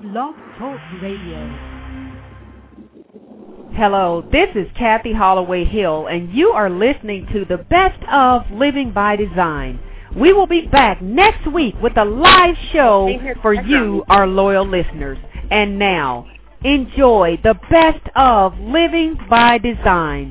Blog Talk Radio. Hello, this is Kathy Holloway Hill, and you are listening to the Best of Living by Design. We will be back next week with a live show for you, our loyal listeners. And now, enjoy the Best of Living by Design.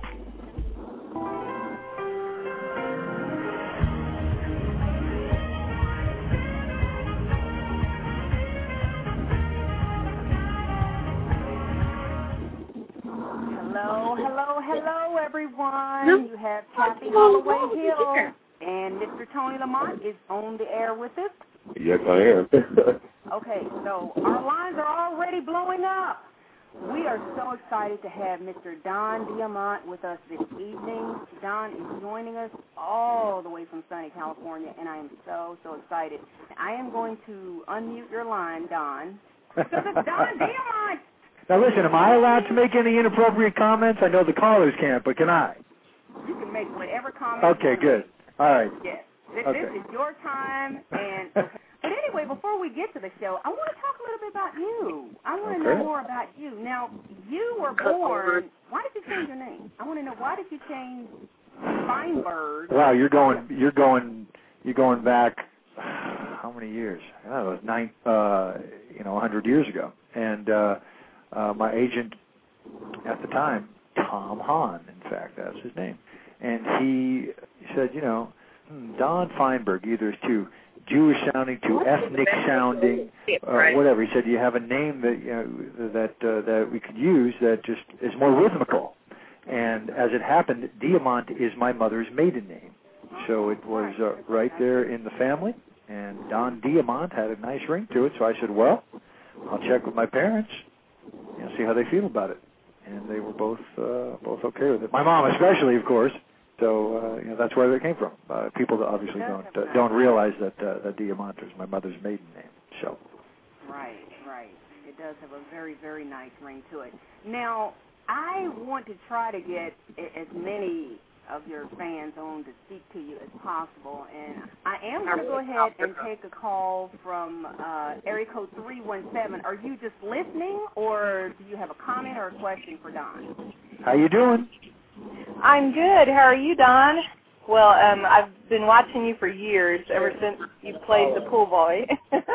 Hello, everyone. You have Kathy Holloway Hill, and Mr. Tony Lamont is on the air with us. Yes, I am. Okay, so our lines are already blowing up. We are so excited to have Mr. Don Diamant with us this evening. Don is joining us all the way from sunny California, and I am so excited. I am going to unmute your line, Don, because it's Don Diamant. Now listen, am I allowed to make any inappropriate comments? I know the callers can't, but can I? You can make whatever comments. Okay, good. All right. Yes. This is your time. And but anyway, before we get to the show, I want to talk a little bit about you. I want to know more about you. Now, you were born. Why did you change your name? I want to know, why did you change Feinberg? Wow, you're going back how many years? I don't know, it was 100 years ago. And my agent at the time, Tom Hahn, in fact, that's his name, and he said, Don Feinberg either is too Jewish sounding, too ethnic sounding, whatever. He said, you have a name that we could use that just is more rhythmical. And as it happened, Diamant is my mother's maiden name, so it was right there in the family. And Don Diamant had a nice ring to it, so I said, well, I'll check with my parents. See how they feel about it, and they were both okay with it. My mom, especially, of course. So that's where they came from. People that obviously don't realize that Diamant is my mother's maiden name. So. Right. It does have a very, very nice ring to it. Now, I want to try to get as many of your fans on to speak to you as possible, and I am going to go ahead and take a call from area code 317. Are you just listening, or do you have a comment or a question for Don? How you doing? I'm good. How are you, Don? Well, I've been watching you for years, ever since you played the pool boy,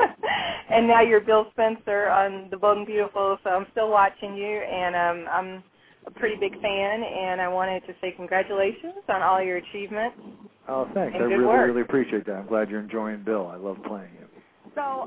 and now you're Bill Spencer on The Bold and Beautiful, so I'm still watching you, and I'm a pretty big fan, and I wanted to say congratulations on all your achievements. Oh, thanks. I really appreciate that. I'm glad you're enjoying Bill. I love playing him. So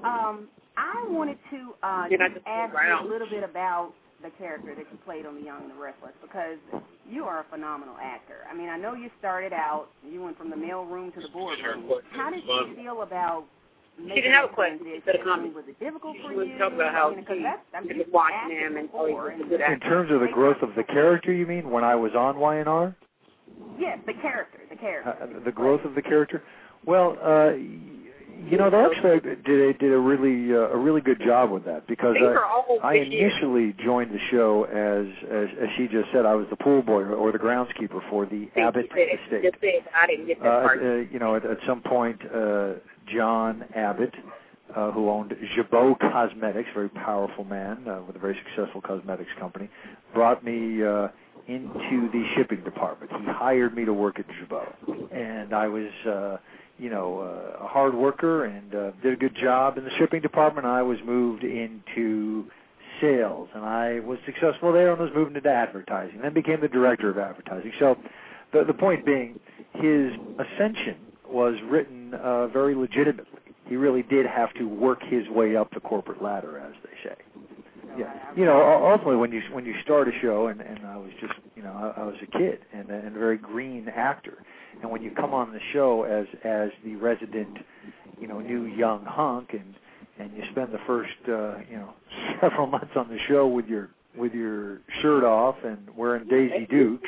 I wanted to ask you a little bit about the character that you played on The Young and the Restless, because you are a phenomenal actor. I mean, I know you started out, you went from the mail room to the boardroom. How did you feel about making that transition? Was it difficult for you? Talk about how he was watching him and he was a good actor. In terms of the growth of the character, you mean, when I was on YNR? Yes, the character. The growth of the character? Well, they actually did a really good job with that, because I initially joined the show as she just said, I was the pool boy or the groundskeeper for the Abbott estate. I didn't get that part. At some point, John Abbott, who owned Jabot Cosmetics, very powerful man with a very successful cosmetics company, brought me into the shipping department. He hired me to work at Jabot, and I was a hard worker and did a good job in the shipping department. I was moved into sales, and I was successful there, and was moved into advertising, then became the director of advertising. So the point being, his ascension was written very legitimately. He really did have to work his way up the corporate ladder, as they say. Yeah, ultimately when you start a show, and I was just, I was a kid and a very green actor, and when you come on the show as the resident, new young hunk, and you spend the first, several months on the show with your shirt off and wearing Daisy Dukes,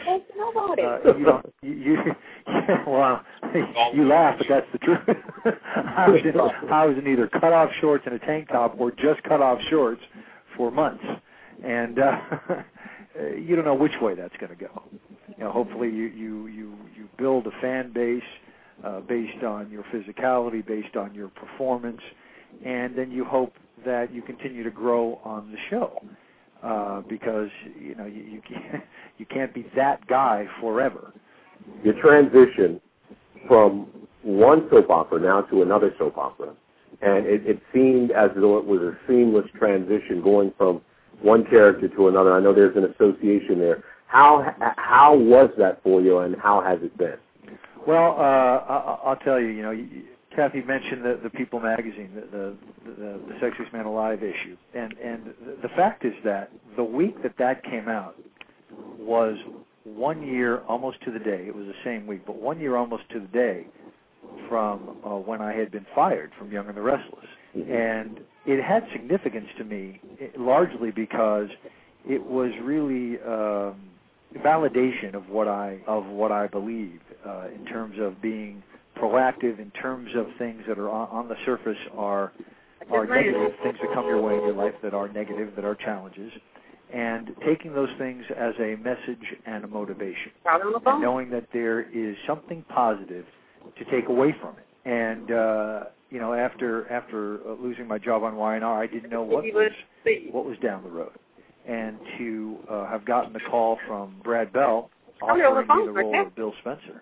you laugh, but that's the truth. I was in either cut-off shorts and a tank top, or just cut-off shorts for months, and you don't know which way that's going to go. Hopefully you build a fan base based on your physicality, based on your performance, and then you hope that you continue to grow on the show, because you can't be that guy forever. Your transition from one soap opera now to another soap opera, and it seemed as though it was a seamless transition going from one character to another. I know there's an association there. How was that for you, and how has it been? Well, I'll tell you. Kathy mentioned the People magazine, the Sexiest Man Alive issue, and the fact is that the week that came out was 1 year almost to the day. It was the same week, but 1 year almost to the day from when I had been fired from Young and the Restless. And it had significance to me, largely because it was really validation of what I believe in terms of being proactive, in terms of things that are on the surface are negative, things that come your way in your life that are negative, that are challenges, and taking those things as a message and a motivation, and knowing that there is something positive to take away from it. And after losing my job on Y&R, I didn't know what was down the road. And to have gotten a call from Brad Bell offering me the role of Bill Spencer,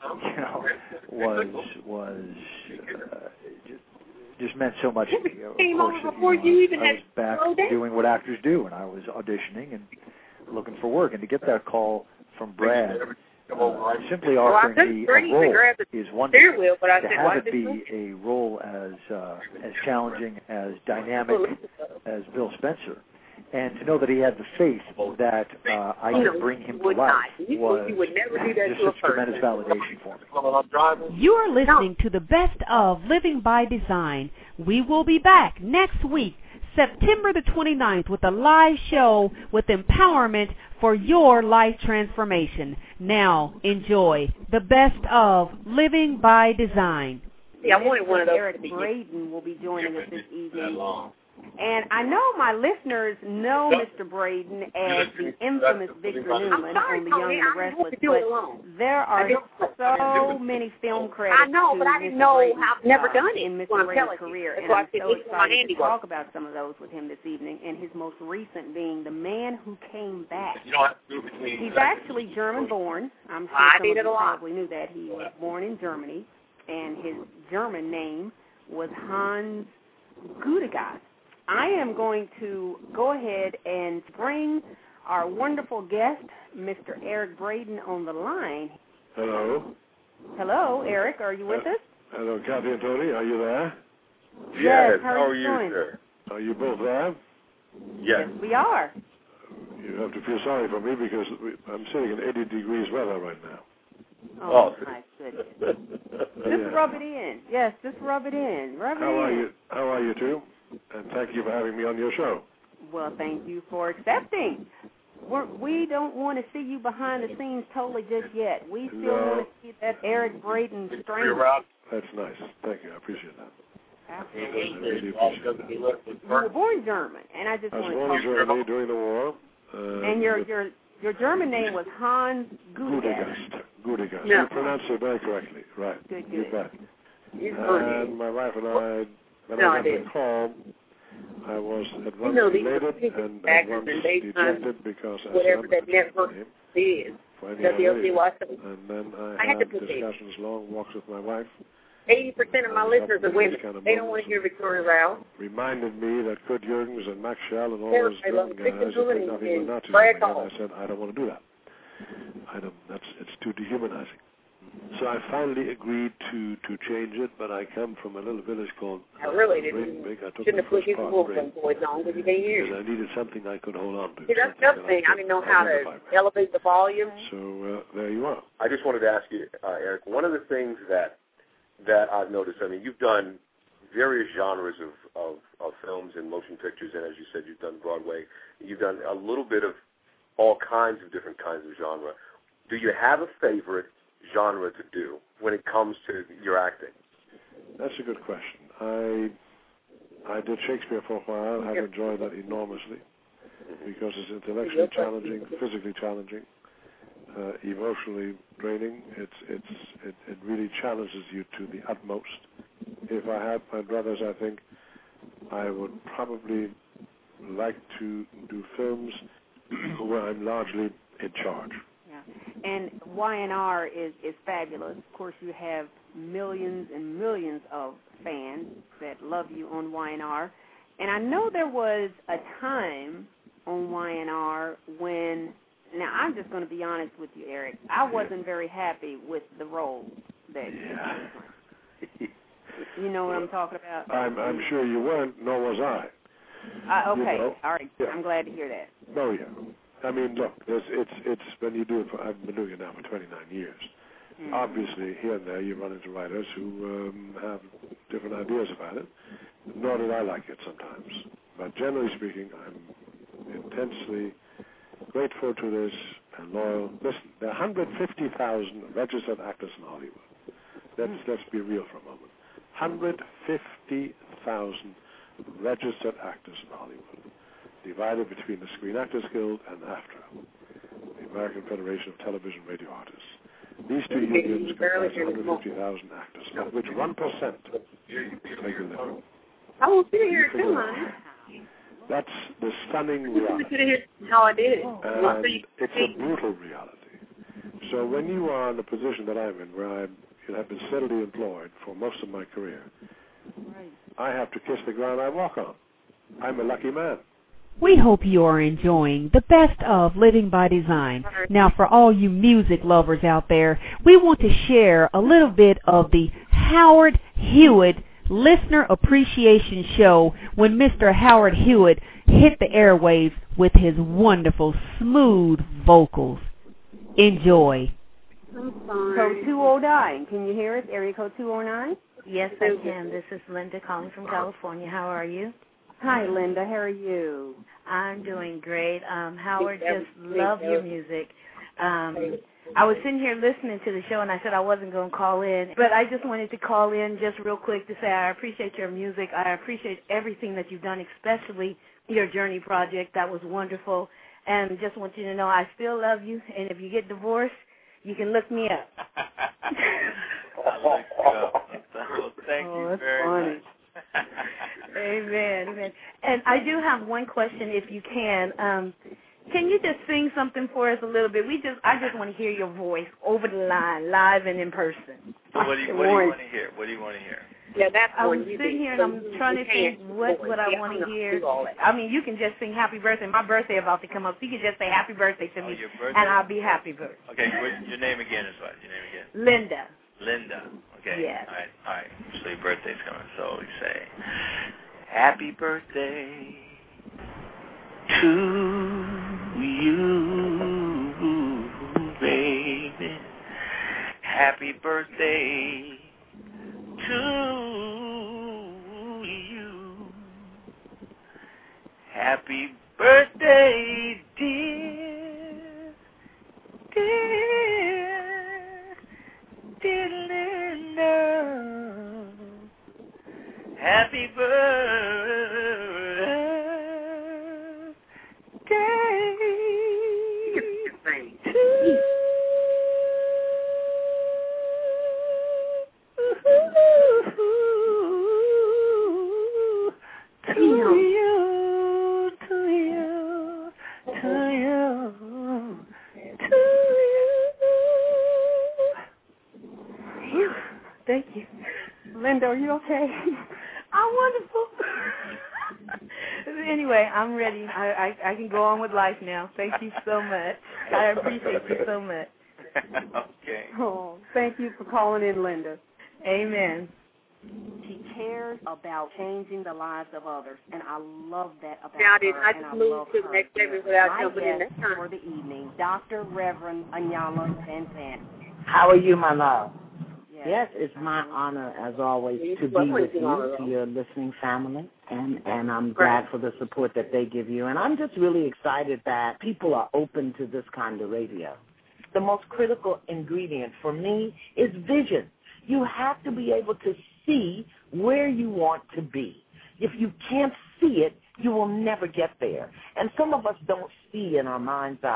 was just meant so much to me. Of course, I was back doing what actors do, and I was auditioning and looking for work. And to get that call from Brad, simply offering me a role is one thing. To have it be a role as challenging, as dynamic as Bill Spencer, and to know that he had the faith that I could bring him to life was just such tremendous validation for me. You are listening to the best of Living by Design. We will be back next week, September the 29th, with a live show with empowerment for your life transformation. Now, enjoy the best of Living by Design. I wanted one of those. Eric Braeden will be joining us this evening. And I know my listeners know Mr. Braeden as the infamous Victor Newman on The Young and the Restless, but there are so many film credits to Mr. Braeden, I've never done it in Mr. Braeden's career, and I'm so excited to talk about some of those with him this evening, and his most recent being The Man Who Came Back. He's actually German-born. I'm sure some of you probably knew that. He was born in Germany, and his German name was Hans Gudegast. I am going to go ahead and bring our wonderful guest, Mr. Eric Braeden, on the line. Hello. Hello, Eric. Are you with us? Hello, Kathy and Tony. Are you there? Yes. How are you doing? Sir? Are you both there? Yes, we are. You have to feel sorry for me because I'm sitting in 80 degrees weather right now. Oh, my goodness. Just rub it in. Yes, just rub it in. How are you two? And thank you for having me on your show. Well, thank you for accepting. We don't want to see you behind the scenes totally just yet. We still want to see that Eric Braeden strength. That's nice. Thank you. I appreciate that. Absolutely. I really appreciate that. You were born German, and I just want to talk about Germany during the war. And your German name was Hans Gudegast. Gudegast. You pronounced it very correctly. Right. Good. You bet. And my wife and I, when I got the call, I was at once elated and at once dejected because I whatever that network is. And then I had discussions, long walks with my wife. 80% of my listeners are women. They don't want to hear Victoria Rao. Reminded me that Kurt Jürgens and Max Schell and all those German guys had nothing but Nazis. And I said, I don't want to do that. It's too dehumanizing. So I finally agreed to change it, but I come from a little village called Bredenbeek. I took the first part of because I needed something I could hold on to. See, that's the thing. I didn't know how to elevate the volume. So there you are. I just wanted to ask you, Eric, one of the things that I've noticed, I mean, you've done various genres of films and motion pictures, and as you said, you've done Broadway. You've done a little bit of all kinds of different kinds of genre. Do you have a favorite genre to do when it comes to your acting? That's a good question. I did Shakespeare for a while. I've enjoyed that enormously because it's intellectually challenging, physically challenging, emotionally draining. It really challenges you to the utmost. If I had my brothers, I think I would probably like to do films where I'm largely in charge. Yeah. And Y&R is fabulous. Of course, you have millions and millions of fans that love you on Y&R. And I know there was a time on Y&R when, now I'm just going to be honest with you, Eric, I wasn't very happy with the role that you know what I'm talking about? I'm sure you weren't, nor was I. Okay, you know? All right. Yeah. I'm glad to hear that. Oh, yeah. I mean, look, it's when you do it I've been doing it now for 29 years. Mm-hmm. Obviously, here and there you run into writers who have different ideas about it, nor did I like it sometimes. But generally speaking, I'm intensely grateful to this and loyal. Listen, there are 150,000 registered actors in Hollywood. Let's be real for a moment. 150,000 registered actors in Hollywood, divided between the Screen Actors Guild and AFTRA, the American Federation of Television Radio Artists. These two unions comprise 150,000 actors, of which 1% make a living. I will sit here too, honey. That's the stunning reality. How I did it. And it's a brutal reality. So when you are in the position that I'm in, where I have been steadily employed for most of my career, I have to kiss the ground I walk on. I'm a lucky man. We hope you are enjoying the best of Living by Design. Now, for all you music lovers out there, we want to share a little bit of the Howard Hewitt Listener Appreciation Show when Mr. Howard Hewitt hit the airwaves with his wonderful, smooth vocals. Enjoy. Code 209. Can you hear us? Area code 209? Yes, I can. This is Linda calling from California. How are you? Hi, Linda. How are you? I'm doing great. Howard, just love your music. I was sitting here listening to the show, and I said I wasn't going to call in, but I just wanted to call in just real quick to say I appreciate your music. I appreciate everything that you've done, especially your Journey project. That was wonderful. And just want you to know I still love you, and if you get divorced, you can look me up. I look you up. Well, thank you very much. Amen. Amen. And I do have one question, if you can. Can you just sing something for us a little bit? I just want to hear your voice over the line, live and in person. So what do you want to hear? What do you want to hear? Yeah, that's I'm sitting here and I'm trying to think what I want to hear. I mean, you can just sing happy birthday. My birthday about to come up, so you can just say happy birthday to me, and I'll be happy birthday. Okay, your name again is what? Your name again? Linda. Linda. Okay. Yes. All right. So your birthday's coming. So we say, happy birthday to you, baby. Happy birthday to you. Happy birthday, dear, dear Linda. Happy birthday to you. Thank you. Linda, are you okay? I'm wonderful. Anyway, I'm ready. I can go on with life now. Thank you so much. I appreciate you so much. Okay. Oh, thank you for calling in, Linda. Amen. She cares about changing the lives of others, and I love that about her. I just moved to the next level without jumping in that time. For the evening, Dr. Reverend Anyala Santan. How are you, my love? Yes, it's my honor, as always, to be with you, to your listening family, and I'm glad for the support that they give you. And I'm just really excited that people are open to this kind of radio. The most critical ingredient for me is vision. You have to be able to see where you want to be. If you can't see it, you will never get there. And some of us don't see in our mind's eye.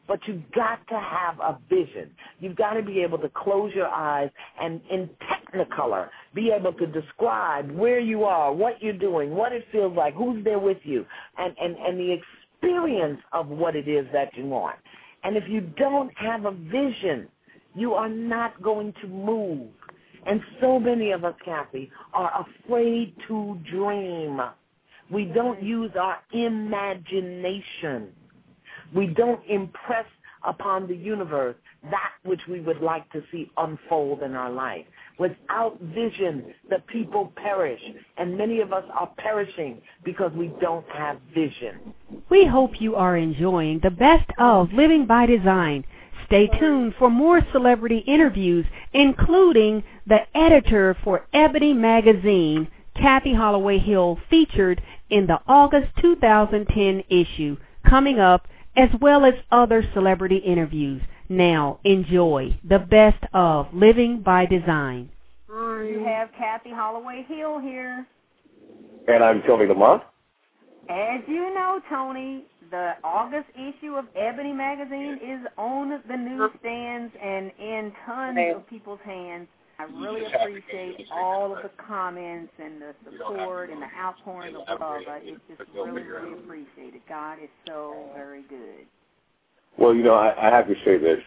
but you've got to have a vision. You've got to be able to close your eyes and in Technicolor be able to describe where you are, what you're doing, what it feels like, who's there with you, and the experience of what it is that you want. And if you don't have a vision, you are not going to move. And so many of us, Kathy, are afraid to dream. We don't use our imagination. We don't impress upon the universe that which we would like to see unfold in our life. Without vision, the people perish, and many of us are perishing because we don't have vision. We hope you are enjoying the best of Living by Design. Stay tuned for more celebrity interviews, including the editor for Ebony Magazine, Kathy Holloway Hill, featured in the August 2010 issue, coming up, as well as other celebrity interviews. Now, enjoy the best of Living by Design. You have Kathy Holloway Hill here. And I'm Tony Lamont. As you know, Tony, the August issue of Ebony Magazine is on the newsstands and in tons of people's hands. I really appreciate all of the comments and the support and the outpouring of love. It's just really, really appreciated. God is so very good. Well, you know, I have to say this,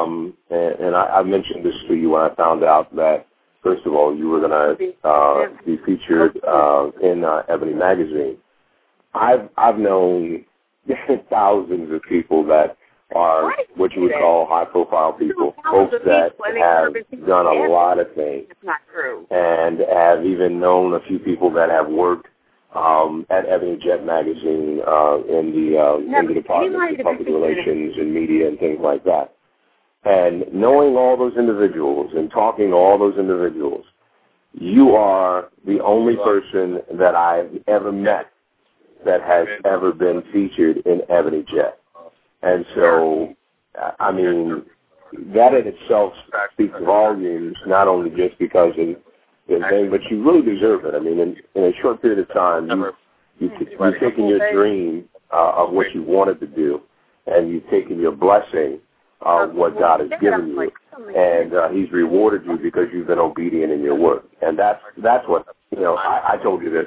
and I mentioned this to you when I found out that, first of all, you were going to be featured in Ebony Magazine. I've known thousands of people that are what you would call high-profile people, folks that have done a lot of things, and have even known a few people that have worked at Ebony Jet Magazine in the Department of Public Relations and Media and things like that. And knowing all those individuals and talking to all those individuals, you are the only person that I've ever met that has ever been featured in Ebony Jet. And so, I mean, that in itself speaks volumes, not only just because of the thing, but you really deserve it. I mean, in a short period of time, you've taken your dream of what you wanted to do, and you've taken your blessing of what God has given you, and He's rewarded you because you've been obedient in your work. And that's what, you know, I told you this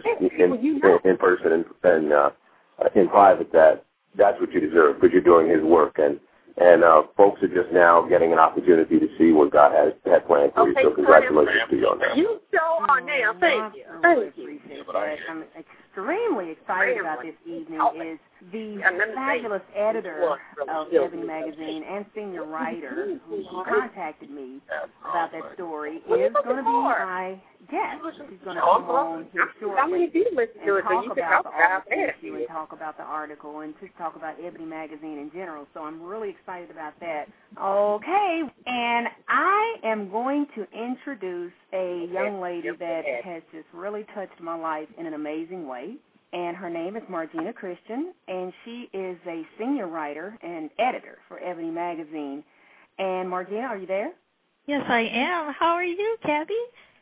in person and in private, that that's what you deserve because you're doing His work. And folks are just now getting an opportunity to see what God had planned for you. So congratulations to you on that. You so are now. Thank you. Thank you. I'm extremely excited about this evening is the fabulous editor of Ebony Magazine and senior writer who contacted me about that story is going to be my guest. She's going to come on here shortly and talk about the August issue and talk about the article and just talk about Ebony Magazine in general. So I'm really excited about that. Okay, and I am going to introduce a young lady that has just really touched my life in an amazing way. And her name is Margina Christian, and she is a senior writer and editor for Ebony Magazine. And Margina, are you there? Yes, I am. How are you, Kathy?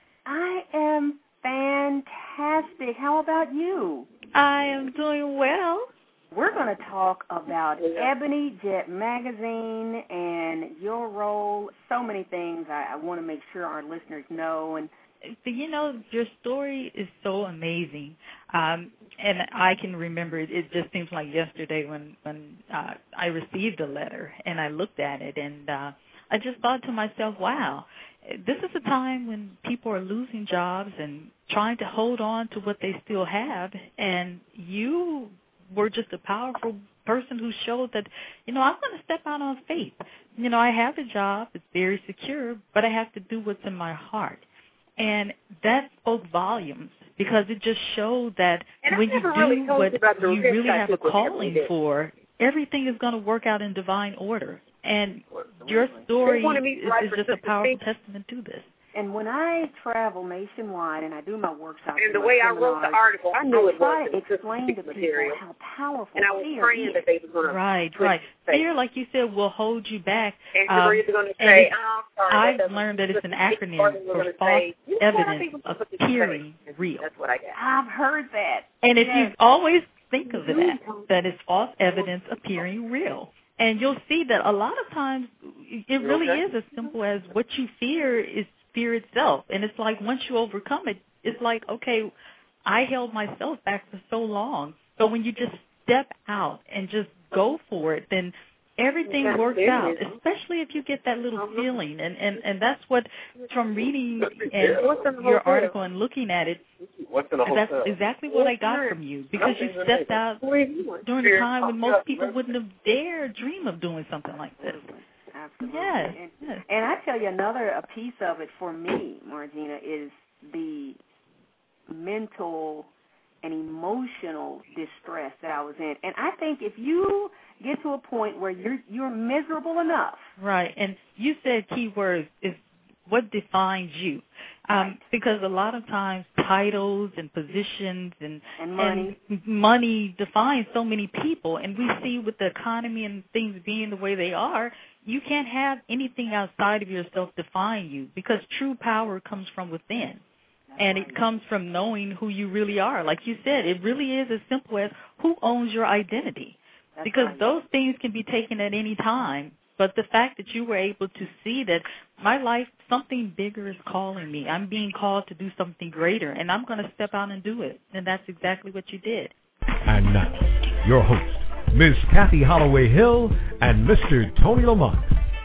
I am fantastic. How about you? I am doing well. We're going to talk about Ebony Jet Magazine and your role, so many things I want to make sure our listeners know. And you know, your story is so amazing. And I can remember, it just seems like yesterday when I received a letter and I looked at it, and I just thought to myself, wow, this is a time when people are losing jobs and trying to hold on to what they still have, and you were just a powerful person who showed that, you know, I'm going to step out on faith. You know, I have a job, it's very secure, but I have to do what's in my heart. And that spoke volumes because it just showed that when you do what you really have a calling for, everything is going to work out in divine order. And your story is just a powerful testament to this. And when I travel nationwide and I do my workshops and the way I wrote the article, I knew it was explain to people how powerful and I was praying that they were going to right. Fear, like you said, will hold you back. And you're either going to say, I've learned that it's an acronym for false evidence appearing real. That's what I got. I've heard that. And if you always think of that it's false evidence appearing real. And you'll see that a lot of times it really is as simple as what you fear is fear itself. And it's like once you overcome it, it's like, okay, I held myself back for so long. But when you just step out and just go for it, then everything works out, especially if you get that little feeling. And that's what, from reading your article and looking at it, that's exactly what I got from you, because you stepped out during a time when most people wouldn't have dared dream of doing something like this. Absolutely. Yes. And I tell you a piece of it for me, Margina, is the mental and emotional distress that I was in. And I think if you get to a point where you're miserable enough. Right. And you said key words is what defines you. Because a lot of times titles and positions and money define so many people. And we see with the economy and things being the way they are, you can't have anything outside of yourself define you, because true power comes from within. And it comes from knowing who you really are. Like you said, it really is as simple as who owns your identity. Because those things can be taken at any time. But the fact that you were able to see that my life, something bigger is calling me. I'm being called to do something greater, and I'm going to step out and do it. And that's exactly what you did. And now, your host, Ms. Kathy Holloway Hill and Mr. Tony Lamont.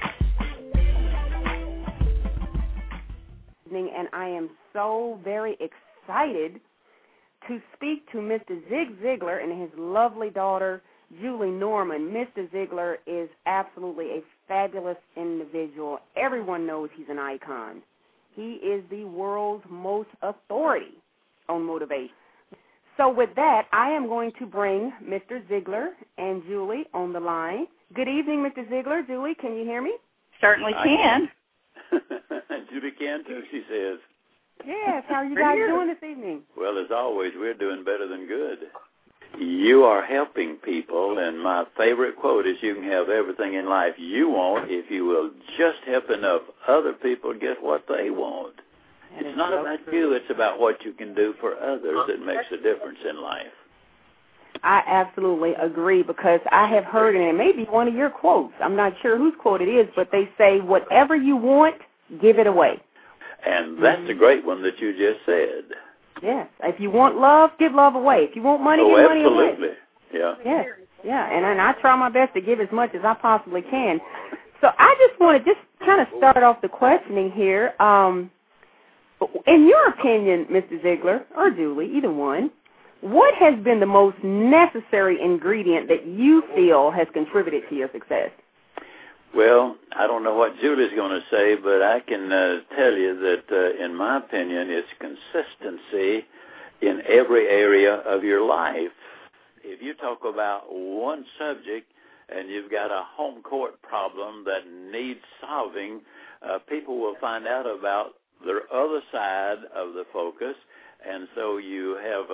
And I am so very excited to speak to Mr. Zig Ziglar and his lovely daughter, Julie Norman. Mr. Ziglar is absolutely a fabulous individual. Everyone knows he's an icon. He is the world's most authority on motivation. So with that, I am going to bring Mr. Ziglar and Julie on the line. Good evening, Mr. Ziglar. Julie, can you hear me? Certainly can. Julie can too, she says. Yes, how are you guys doing this evening? Well, as always, we're doing better than good. You are helping people, and my favorite quote is, you can have everything in life you want if you will just help enough other people get what they want. It's not about you, it's about what you can do for others that makes a difference in life. I absolutely agree, because I have heard, and it may be one of your quotes, I'm not sure whose quote it is, but they say, whatever you want, give it away. And that's a great one that you just said. Yes. If you want love, give love away. If you want money, give money away. Absolutely. Yeah. Yes. Yeah. And I try my best to give as much as I possibly can. So I just want to kind of start off the questioning here. In your opinion, Mr. Ziglar, or Julie, either one, what has been the most necessary ingredient that you feel has contributed to your success? Well, I don't know what Julie's going to say, but I can tell you that, in my opinion, it's consistency in every area of your life. If you talk about one subject and you've got a home court problem that needs solving, people will find out about the other side of the focus, and so you have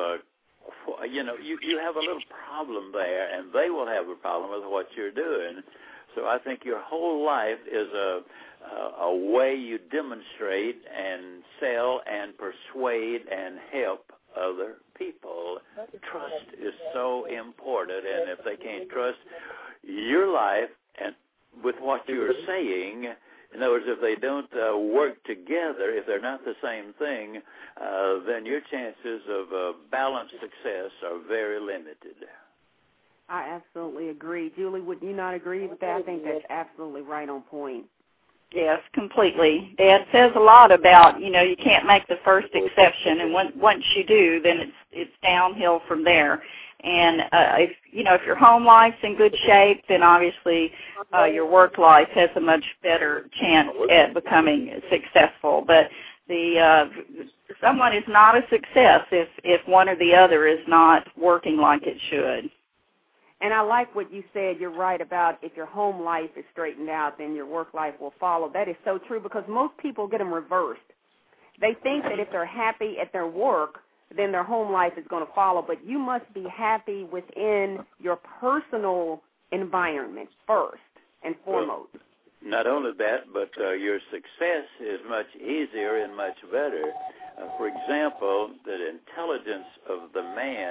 you have a little problem there, and they will have a problem with what you're doing. So I think your whole life is a way you demonstrate and sell and persuade and help other people. Trust is so important, and if they can't trust your life and with what you're saying, in other words, if they don't work together, if they're not the same thing, then your chances of balanced success are very limited. I absolutely agree. Julie, would you not agree with that? I think that's absolutely right on point. Yes, completely. Dad says a lot about, you can't make the first exception, and once you do, then it's downhill from there. And if your home life's in good shape, then obviously your work life has a much better chance at becoming successful. But someone is not a success if one or the other is not working like it should. And I like what you said. You're right about if your home life is straightened out, then your work life will follow. That is so true, because most people get them reversed. They think that if they're happy at their work, then their home life is going to follow. But you must be happy within your personal environment first and foremost. Well, not only that, but your success is much easier and much better. For example, the intelligence of the man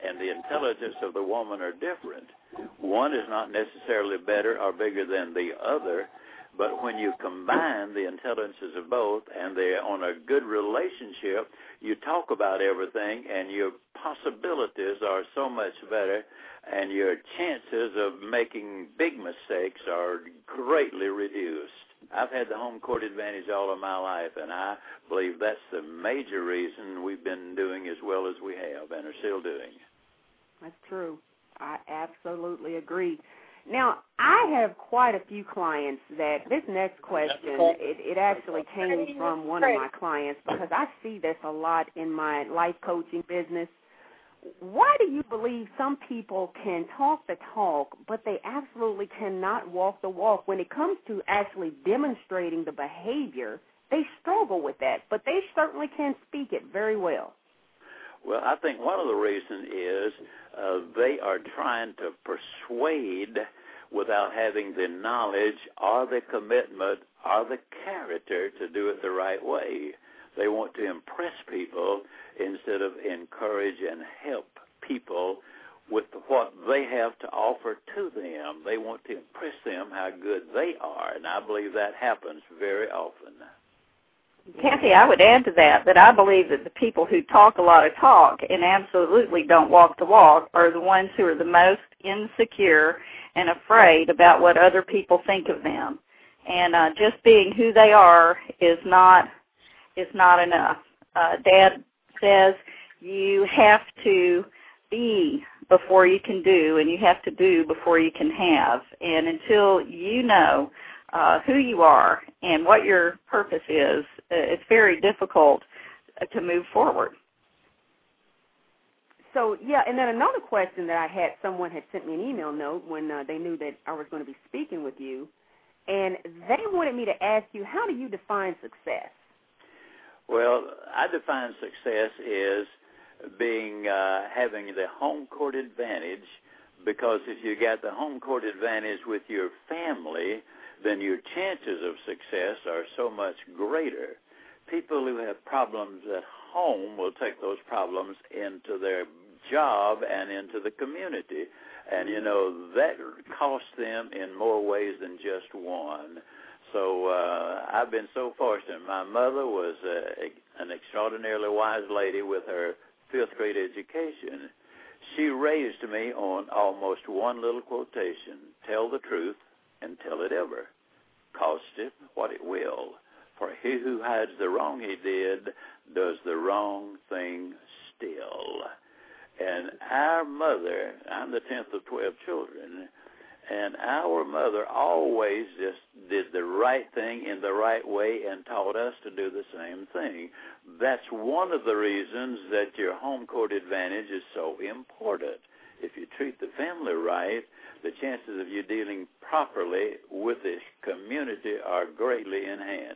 and the intelligence of the woman are different. One is not necessarily better or bigger than the other, but when you combine the intelligences of both and they're on a good relationship, you talk about everything and your possibilities are so much better and your chances of making big mistakes are greatly reduced. I've had the home court advantage all of my life, and I believe that's the major reason we've been doing as well as we have and are still doing. That's true. I absolutely agree. Now, I have quite a few clients that this next question, it actually came from one of my clients because I see this a lot in my life coaching business. Why do you believe some people can talk the talk, but they absolutely cannot walk the walk? When it comes to actually demonstrating the behavior, they struggle with that, but they certainly can speak it very well. Well, I think one of the reasons is they are trying to persuade without having the knowledge or the commitment or the character to do it the right way. They want to impress people instead of encourage and help people with what they have to offer to them. They want to impress them how good they are, and I believe that happens very often. Kathy, I would add to that I believe that the people who talk a lot of talk and absolutely don't walk the walk are the ones who are the most insecure and afraid about what other people think of them. And just being who they are is not enough. Dad says you have to be before you can do, and you have to do before you can have. And until you know who you are and what your purpose is, it's very difficult to move forward. So, yeah, and then another question that I had, someone had sent me an email note when they knew that I was going to be speaking with you, and they wanted me to ask you, how do you define success? Well, I define success as being having the home court advantage, because if you got the home court advantage with your family, then your chances of success are so much greater. People who have problems at home will take those problems into their job and into the community. And, you know, that costs them in more ways than just one. So I've been so fortunate. My mother was an extraordinarily wise lady with her 5th grade education. She raised me on almost one little quotation: tell the truth and tell it ever, cost it what it will. For he who hides the wrong he did does the wrong thing still. And our mother, I'm the 10th of 12 children, and our mother always just did the right thing in the right way and taught us to do the same thing. That's one of the reasons that your home court advantage is so important. If you treat the family right, the chances of you dealing properly with the community are greatly enhanced.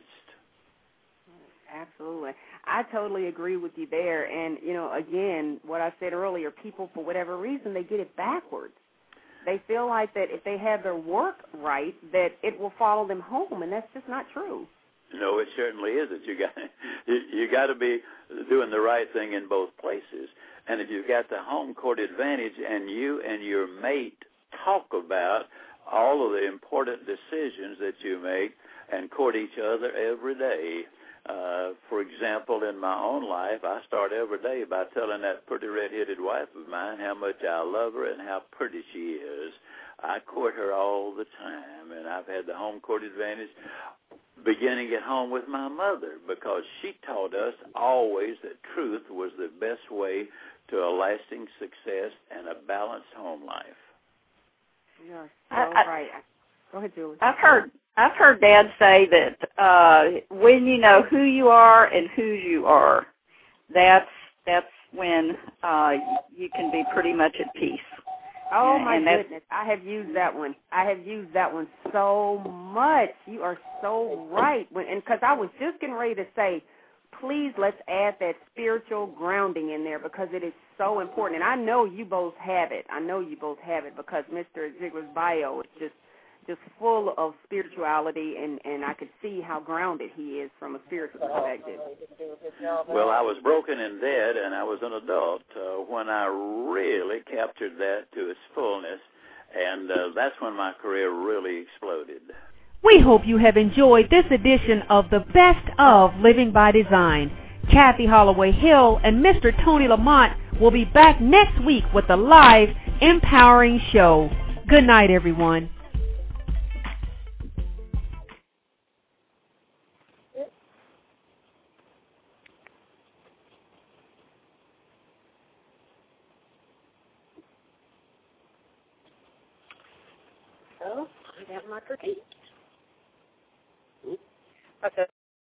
Absolutely. I totally agree with you there. And, you know, again, what I said earlier, people, for whatever reason, they get it backwards. They feel like that if they have their work right, that it will follow them home, and that's just not true. No, it certainly isn't. You got to be doing the right thing in both places. And if you've got the home court advantage and you and your mate talk about all of the important decisions that you make and court each other every day. For example, in my own life, I start every day by telling that pretty red-headed wife of mine how much I love her and how pretty she is. I court her all the time, and I've had the home court advantage beginning at home with my mother, because she taught us always that truth was the best way to a lasting success and a balanced home life. You're so right. Go ahead, Julie. I've heard Dad say that when you know who you are and whose you are, that's when you can be pretty much at peace. Oh, my goodness. I have used that one. So much. You are so right. And because I was just getting ready to say, please let's add that spiritual grounding in there, because it is so important. And I know you both have it. Because Mr. Ziegler's bio is just full of spirituality, and I could see how grounded he is from a spiritual perspective. Well, I was broken and dead, and I was an adult when I really captured that to its fullness, and that's when my career really exploded. We hope you have enjoyed this edition of the Best of Living by Design. Kathy Holloway Hill and Mr. Tony Lamont will be back next week with a live, empowering show. Good night, everyone. So, I got my cookie. Okay.